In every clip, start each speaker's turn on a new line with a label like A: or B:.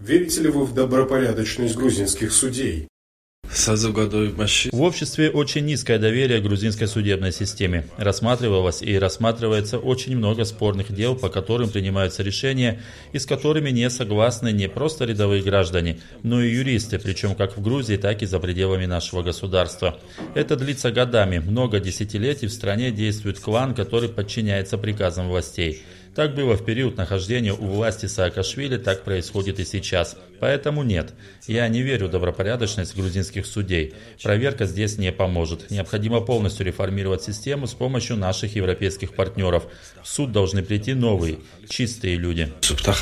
A: Верите ли вы в добропорядочность грузинских судей?
B: В обществе очень низкое доверие к грузинской судебной системе. Рассматривалось и рассматривается очень много спорных дел, по которым принимаются решения, и с которыми не согласны не просто рядовые граждане, но и юристы, причем как в Грузии, так и за пределами нашего государства. Это длится годами, много десятилетий в стране действует клан, который подчиняется приказам властей. Так было в период нахождения у власти Саакашвили, так происходит и сейчас. Поэтому нет, я не верю в добропорядочность грузинских судей. Проверка здесь не поможет. Необходимо полностью реформировать систему с помощью наших европейских партнеров. В суд должны прийти новые, чистые люди.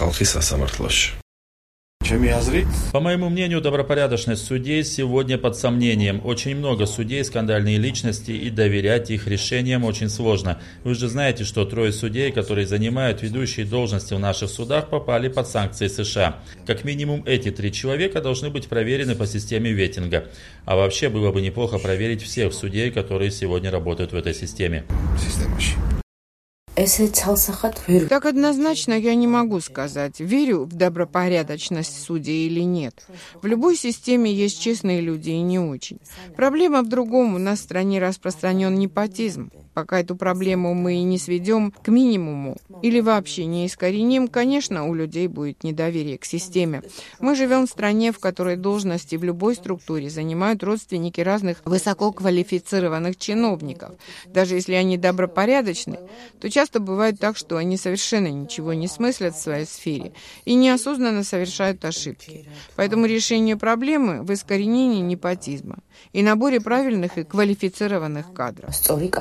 B: По моему мнению, добропорядочность судей сегодня под сомнением. Очень много судей, скандальные личности, и доверять их решениям очень сложно. Вы же знаете, что 3 судей, которые занимают ведущие должности в наших судах, попали под санкции США. Как минимум эти 3 человека должны быть проверены по системе ветинга. А вообще было бы неплохо проверить всех судей, которые сегодня работают в этой системе.
C: Так однозначно я не могу сказать, верю в добропорядочность судей или нет. В любой системе есть честные люди и не очень. Проблема в другом, у нас в стране распространен непотизм. Пока эту проблему мы не сведем к минимуму или вообще не искореним, конечно, у людей будет недоверие к системе. Мы живем в стране, в которой должности в любой структуре занимают родственники разных высококвалифицированных чиновников. Даже если они добропорядочны, то часто бывает так, что они совершенно ничего не смыслят в своей сфере и неосознанно совершают ошибки. Поэтому решение проблемы в искоренении непотизма и наборе правильных и квалифицированных кадров.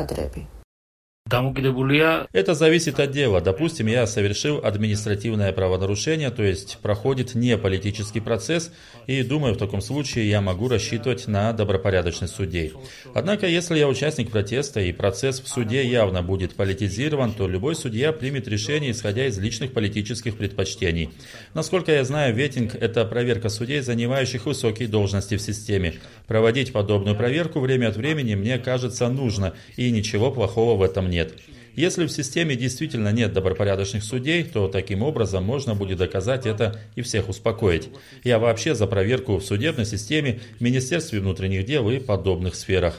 B: Это зависит от дела. Допустим, я совершил административное правонарушение, то есть проходит не политический процесс, и думаю, в таком случае я могу рассчитывать на добропорядочность судей. Однако, если я участник протеста и процесс в суде явно будет политизирован, то любой судья примет решение, исходя из личных политических предпочтений. Насколько я знаю, ветинг – это проверка судей, занимающих высокие должности в системе. Проводить подобную проверку время от времени, мне кажется, нужно, и ничего плохого в этом нет. Если в системе действительно нет добропорядочных судей, то таким образом можно будет доказать это и всех успокоить. Я вообще за проверку в судебной системе, в Министерстве внутренних дел и подобных сферах.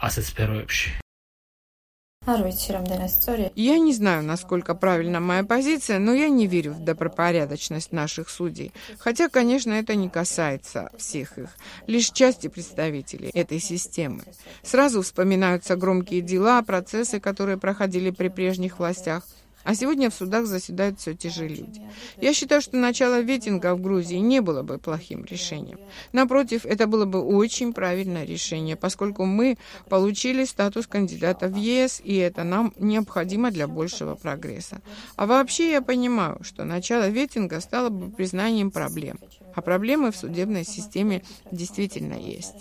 C: Я не знаю, насколько правильна моя позиция, но я не верю в добропорядочность наших судей. Хотя, конечно, это не касается всех их, лишь части представителей этой системы. Сразу вспоминаются громкие дела, процессы, которые проходили при прежних властях. А сегодня в судах заседают все те же люди. Я считаю, что начало ветинга в Грузии не было бы плохим решением. Напротив, это было бы очень правильное решение, поскольку мы получили статус кандидата в ЕС, и это нам необходимо для большего прогресса. А вообще я понимаю, что начало ветинга стало бы признанием проблем. А проблемы в судебной системе действительно есть.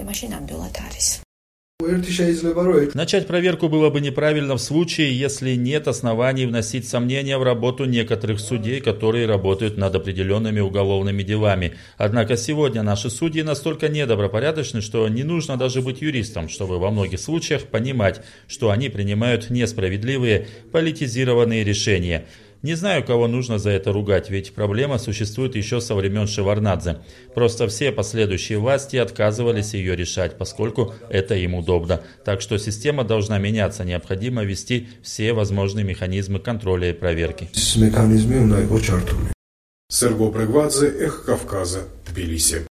B: Начать проверку было бы неправильно в случае, если нет оснований вносить сомнения в работу некоторых судей, которые работают над определенными уголовными делами. Однако сегодня наши судьи настолько недобропорядочны, что не нужно даже быть юристом, чтобы во многих случаях понимать, что они принимают несправедливые, политизированные решения. Не знаю, кого нужно за это ругать, ведь проблема существует еще со времен Шеварднадзе. Просто все последующие власти отказывались ее решать, поскольку это им удобно. Так что система должна меняться, необходимо ввести все возможные механизмы контроля и проверки.
A: Серго Прегвадзе, Эхо Кавказа, Тбилиси.